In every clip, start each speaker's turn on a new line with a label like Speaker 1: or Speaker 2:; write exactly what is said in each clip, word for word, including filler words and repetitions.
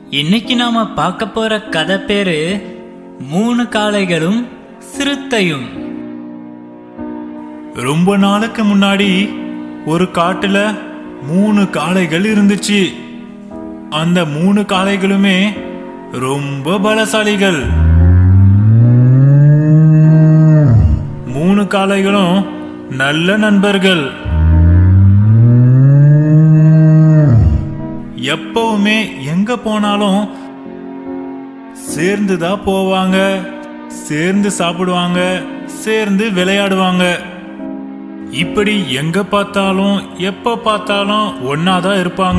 Speaker 1: இன்னைக்கு நாம பார்க்க போற கதை பேரு மூணு காளைகளும் சிறுத்தையும். ரொம்ப நாளுக்கு முன்னாடி ஒரு காட்டுல மூணு காளைகள் இருந்துச்சு. அந்த மூணு காளைகளுமே ரொம்ப பலசாலிகள். மூணு காளைகளும் நல்ல நண்பர்கள். எப்பவுமே எங்க போனாலும் சேர்ந்துதான் போவாங்க, சேர்ந்து சாப்பிடுவாங்க, சேர்ந்து விளையாடுவாங்க. இப்படி எங்க பார்த்தாலும் எப்ப பார்த்தாலும் ஒன்னாதான் இருப்பாங்க.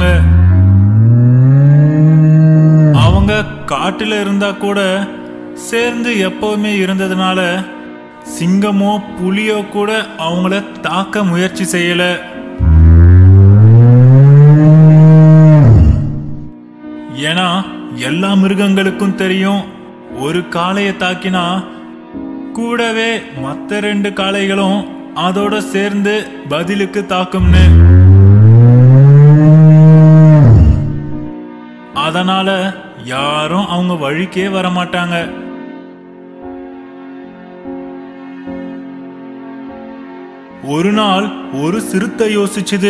Speaker 1: அவங்க காட்டுல இருந்தா கூட சேர்ந்து எப்பவுமே இருந்ததுனால சிங்கமோ புலியோ கூட அவங்கள தாக்க முயற்சி செய்யல. ஏன்னா எல்லா மிருகங்களுக்கும் தெரியும், ஒரு காளையை தாக்கினா கூடவே மற்ற ரெண்டு காளைகளும் அதோட சேர்ந்து பதிலுக்கு தாக்கும்னு. அதனால யாரும் அவங்க வழிக்கே வரமாட்டாங்க. ஒரு நாள் ஒரு சிறுத்தை யோசிச்சுது,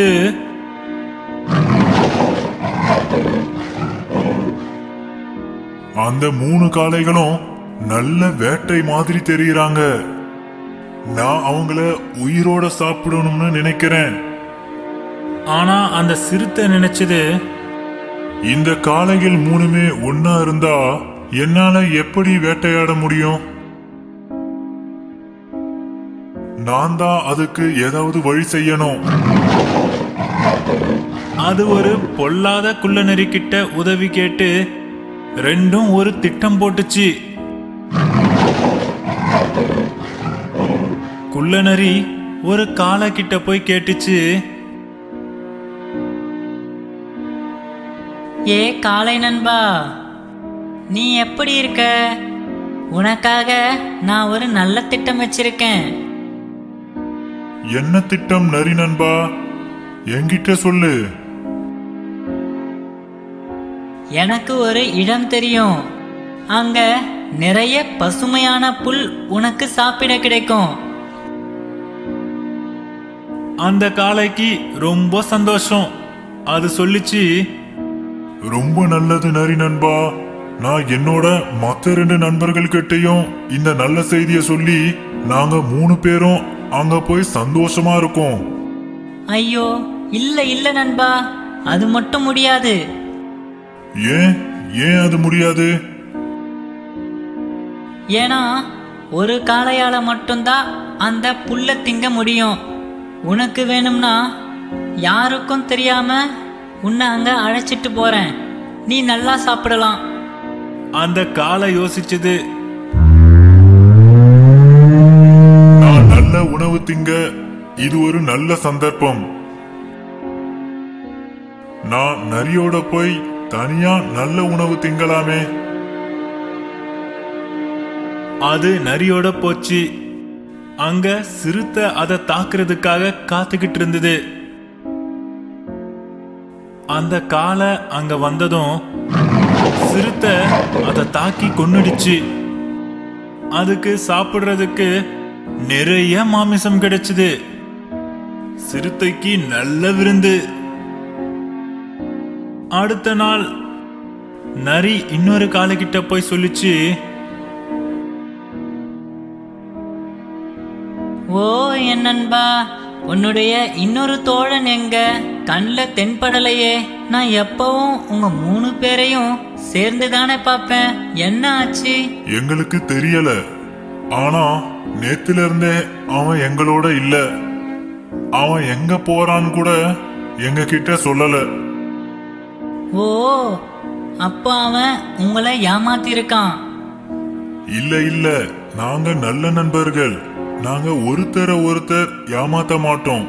Speaker 2: அந்த மூணு காளைகளும் நல்ல வேட்டை மாதிரி தெரியுறாங்க. நான் அவங்கள உயிரோட சாப்பிடணும்னு நினைக்கிறேன்.
Speaker 1: ஆனா அந்த சிறுத்தை நினைச்சது,
Speaker 2: இந்த காளைகள் மூணுமே ஒன்னா இருந்தா என்னால எப்படி வேட்டையாட முடியும்? நான் தான் அதுக்கு ஏதாவது வழி செய்யணும்.
Speaker 1: அது ஒரு பொல்லாத குள்ளநரி கிட்ட உதவி கேட்டு ரெண்டும் ஒரு திட்டம் போட்டுச்சு. குள்ளநரி ஒரு காளை கிட்ட போய் கேட்டுச்சு,
Speaker 3: ஏ காளை நண்பா, நீ எப்படி இருக்க? உனக்காக நான் ஒரு நல்ல திட்டம் வச்சிருக்கேன்.
Speaker 2: என்ன திட்டம் நரி நண்பா? என்கிட்ட சொல்லு.
Speaker 3: எனக்கு ஒரு இடம் தெரியும். அங்க நிறைய பசுமையான புல் உனக்கு சாப்பிட கிடைக்கும்.
Speaker 1: அந்த காளைக்கு ரொம்ப சந்தோஷம். அது சொல்லிச்சு,
Speaker 2: ரொம்ப நல்லது நரி நண்பா. நான் என்னோட மற்ற ரெண்டு நண்பர்கள் கிட்டையும் இந்த நல்ல செய்திய சொல்லி நாங்க மூணு பேரும் அங்க போய் சந்தோஷமா இருக்கோம்.
Speaker 3: ஐயோ இல்ல இல்ல நண்பா, அது மட்டும் முடியாது.
Speaker 2: ஏன் ஏன் அது முடியாது?
Speaker 3: ஏன்னா ஒரு காளையால மட்டும்தான் அந்த புல்ல திங்க முடியும். உனக்கு வேணும்னா யாருக்கும் தெரியாம உன்னை அங்க அழைச்சிட்டு போறேன், நீ நல்லா சாப்பிடலாம்.
Speaker 1: அந்த காளை யோசிச்சது,
Speaker 2: நான் நல்ல உணவு திங்க இது ஒரு நல்ல சந்தர்ப்பம். நான் நரியோட போய் தனியா நல்ல உணவு திங்கலாமே.
Speaker 1: அது நரியோட போச்சு. அங்க சிறுத்தை அதை தாக்குறதுக்காக காத்துக்கிட்டு இருந்தது. அந்த காளை அங்க வந்ததும் சிறுத்தை அதை தாக்கி கொன்னுடுச்சு. அதுக்கு சாப்பிடுறதுக்கு நிறைய மாமிசம் கிடைச்சது. சிறுத்தைக்கு நல்ல விருந்து. அடுத்த நாள் நரி இன்னொரு காளைகிட்ட போய் சொல்லிச்சு,
Speaker 3: ஓ என் நண்பா, உன்னுடைய இன்னொரு தோழன் எங்க? கண்ணில் தென்படலையே. நான் எப்பவும் உங்க மூணு பேரையும் சேர்ந்து தானே பார்ப்பேன், என்ன ஆச்சு?
Speaker 2: எங்களுக்கு தெரியல. ஆனா நேத்துல இருந்தே அவன் எங்களோட இல்ல. அவன் எங்க போறான்னு கூட எங்க கிட்ட சொல்லல.
Speaker 3: ஓ, அப்ப அவன் உங்களை ஏமாத்திருக்கான்.
Speaker 2: இல்ல இல்ல, நாங்க நல்ல நண்பர்கள். நாங்க ஒருத்தர ஒருத்தர் ஏமாத்த மாட்டோம்.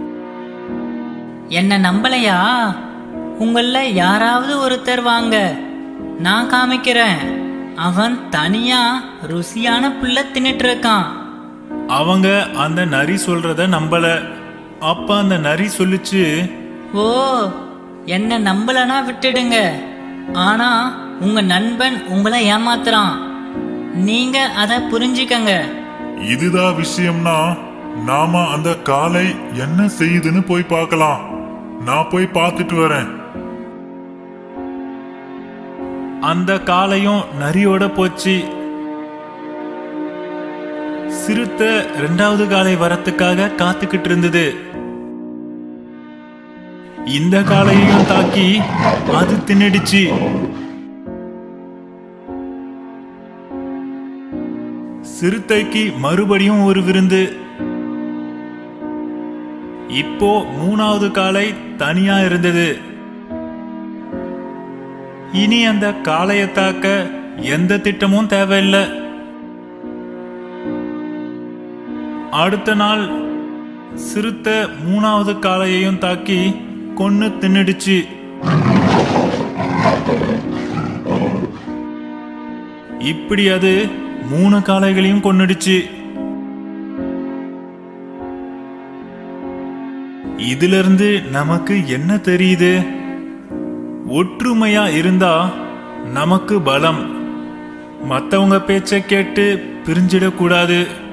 Speaker 3: என்ன நம்பலையா? உங்கள யாராவது ஒருத்தர் வாங்க, நான் காமிக்கிறேன். அவன் தனியா ருசியான புல்ல தின்னுட்டு இருக்கான்.
Speaker 1: அவங்க அந்த நரி சொல்றத நம்பல. அப்ப அந்த நரி சொல்லிச்சு,
Speaker 3: ஓ, என்ன நம்பலனா விட்டுடுங்க. ஆனா உங்க நண்பன் உங்களை ஏமாத்துறான். நீங்க அதை புரிஞ்சுக்கங்க.
Speaker 2: இதுதான் விஷயம்னா நாம அந்த காளை என்ன செய்யுதுன்னு போய் பார்க்கலாம். நான் போய் பார்த்துட்டு வரேன்.
Speaker 1: அந்த காளையும் நரியோட போச்சு. சிறுத்தை ரெண்டாவது காளை வரத்துக்காக காத்துக்கிட்டு இருந்தது. இந்த காளையையும் தாக்கி அது தின்னுடுச்சு. சிறுத்தைக்கு மறுபடியும் ஒரு விருந்து. இப்போ மூணாவது காளை தனியா இருந்தது. இனி அந்த காளையை தாக்க எந்த திட்டமும் தேவையில்லை. அடுத்த நாள் சிறுத்தை மூணாவது காளையையும் தாக்கி கொன்னு தின்னுடுச்சு. இப்படி அது மூணு காளைகளையும் கொன்னுடுச்சு. இதிலிருந்து நமக்கு என்ன தெரியுது? ஒற்றுமையா இருந்தா நமக்கு பலம். மத்தவங்க பேச்சை கேட்டு பிரிஞ்சிடக்கூடாது.